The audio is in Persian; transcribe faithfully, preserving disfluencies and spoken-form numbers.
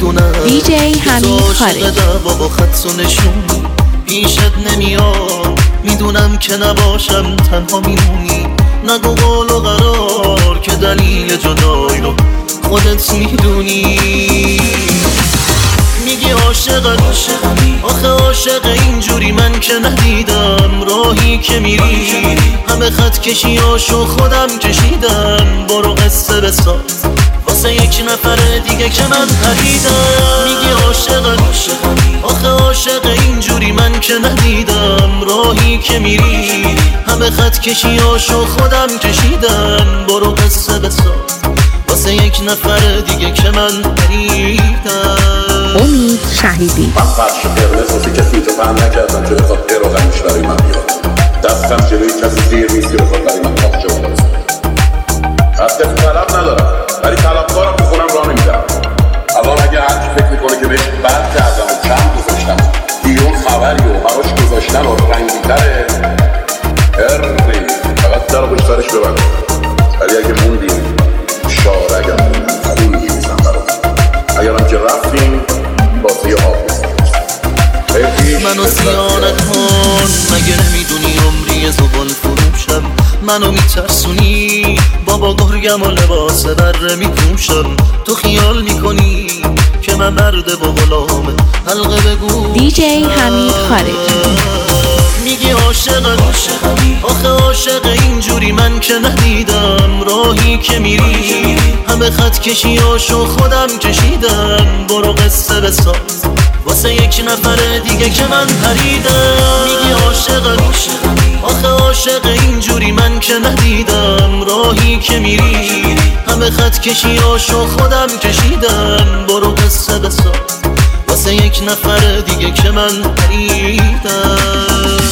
میدونم دی جی حمید خارجی با خط و نشون پیشت نمیاد، میدونم که نباشم تنها میمونی. نگو قول و قرار که دلیل جدایی رو خودت میدونی. میگی عاشقم، آخه عاشق اینجوری من که ندیدم. راهی که میری همه خط کشیاشو خودم کشیدم. برو قصه بساز واسه یک نفر دیگه که من پریدم. میگی عاشقم، آخه عاشق اینجوری من که ندیدم. راهی که میری همه خط کشیاشو خودم کشیدم. برو قصه بساز واسه یک نفر دیگه که من پریدم. امید شهیدی من فرش قرمز واسه کسی تو فهم نکردم که بخواد قیر و غمیش برای من بیاد. دستم جلوی کسی زیر نیست که بخواد برای من پاک جواب بزن. از کسی طلب ندارم ولی طلبکارم تو خونم راه نمیدم. الان اگه هرچی فکر میکنه که بهش بد کردم و کم گذاشتم بیرون خبری و براش گذاشتن و رنگیتره هرری فقط در و پشت سرش ببند. ولی اگه موندیم شعار اگر موندیم خون میریزم برات. اگرم که رفتیم بازه حافظ منو سیانت کن، مگه نمیدونی عمری زبال فروشم. منو میترسونی بابا گرگم و لباس بره میپوشم. تو خیال میکنی که من مرد با غلامه حلقه بگو. دی جی حمید خارجی میگی عاشقم، آخه عاشق اینجوری من که ندیدم. راهی که میری همه خط کشیاشو خودم کشیدم. برو قصه بساز واسه یک نفر دیگه که من پریدم. میگی عاشقم، آخه عاشق اینجوری من که ندیدم. راهی که میری همه خط کشیاشو خودم کشیدم. برو قصه بساز واسه یک نفر دیگه که من پریدم.